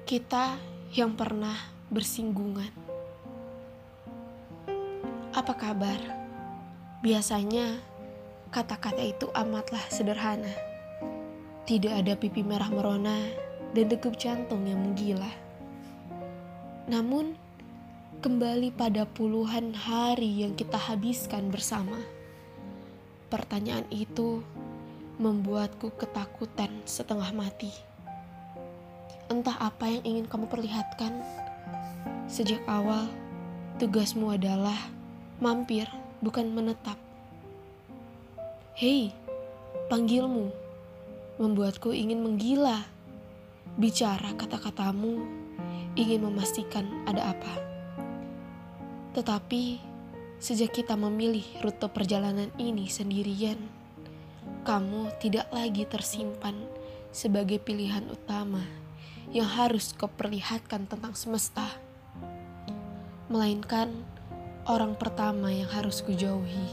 Kita yang pernah bersinggungan. Apa kabar? Biasanya kata-kata itu amatlah sederhana. Tidak ada pipi merah merona dan degup jantung yang menggila. Namun, kembali pada puluhan hari yang kita habiskan bersama. Pertanyaan itu membuatku ketakutan setengah mati. Entah apa yang ingin kamu perlihatkan. Sejak awal, tugasmu adalah mampir, bukan menetap. Hei, panggilmu membuatku ingin menggila. Bicara kata-katamu ingin memastikan ada apa. Tetapi sejak kita memilih rute perjalanan ini sendirian, kamu tidak lagi tersimpan sebagai pilihan utama yang harus kau perlihatkan tentang semesta, melainkan orang pertama yang harus kujauhi.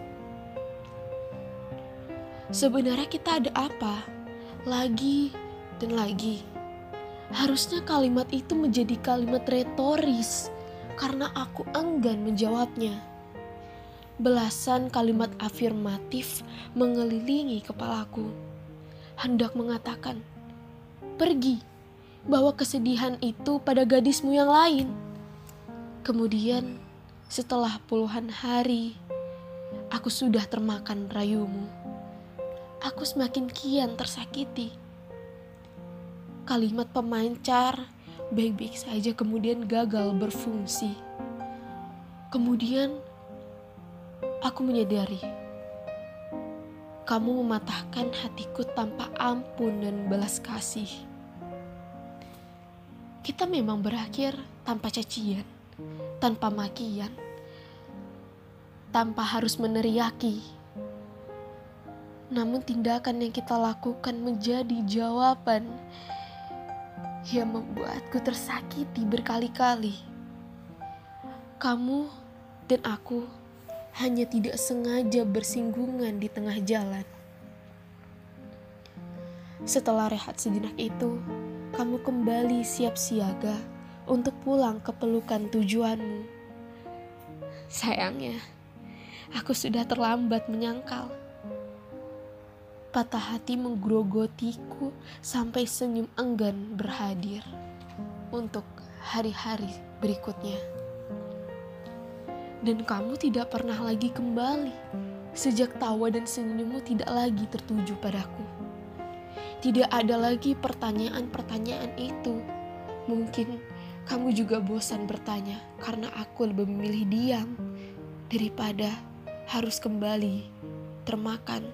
Sebenarnya kita ada apa? Lagi dan lagi. Harusnya kalimat itu menjadi kalimat retoris karena aku enggan menjawabnya. Belasan kalimat afirmatif mengelilingi kepalaku, hendak mengatakan, pergi, bawa kesedihan itu pada gadismu yang lain. Kemudian, setelah puluhan hari, aku sudah termakan rayumu. Aku semakin kian tersakiti. Kalimat pemancar baik-baik saja kemudian gagal berfungsi. Kemudian, aku menyadari, kamu mematahkan hatiku tanpa ampun dan belas kasih. Kita memang berakhir tanpa cacian, tanpa makian, tanpa harus meneriaki. Namun tindakan yang kita lakukan menjadi jawaban yang membuatku tersakiti berkali-kali. Kamu dan aku hanya tidak sengaja bersinggungan di tengah jalan. Setelah rehat sejenak itu, kamu kembali siap siaga untuk pulang ke pelukan tujuanmu. Sayangnya, aku sudah terlambat menyangkal. Patah hati menggerogotiku sampai senyum enggan berhadir untuk hari-hari berikutnya. Dan kamu tidak pernah lagi kembali sejak tawa dan senyummu tidak lagi tertuju padaku. Tidak ada lagi pertanyaan-pertanyaan itu. Mungkin kamu juga bosan bertanya karena aku lebih memilih diam daripada harus kembali termakan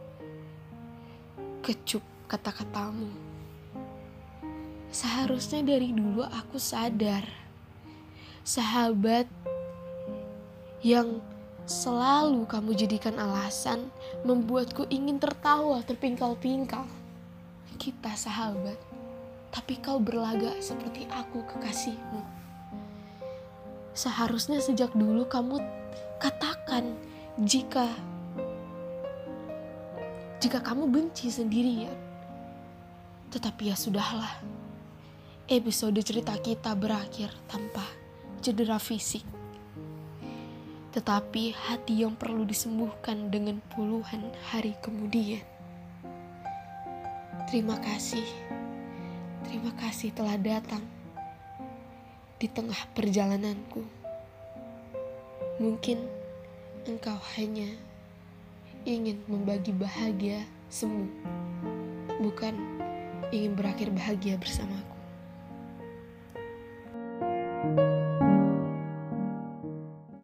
kecup kata-katamu. Seharusnya dari dulu aku sadar, sahabat yang selalu kamu jadikan alasan membuatku ingin tertawa terpingkal-pingkal. Kita sahabat, tapi kau berlagak seperti aku kekasihmu. Seharusnya sejak dulu kamu katakan jika kamu benci sendirian. Tetapi ya sudahlah. Episode cerita kita berakhir tanpa cedera fisik. Tetapi hati yang perlu disembuhkan dengan puluhan hari kemudian. Terima kasih. Terima kasih telah datang di tengah perjalananku. Mungkin engkau hanya ingin membagi bahagia semu, bukan ingin berakhir bahagia bersamaku.